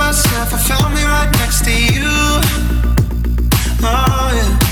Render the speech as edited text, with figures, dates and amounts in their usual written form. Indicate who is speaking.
Speaker 1: myself, I found me right next to you. Oh yeah.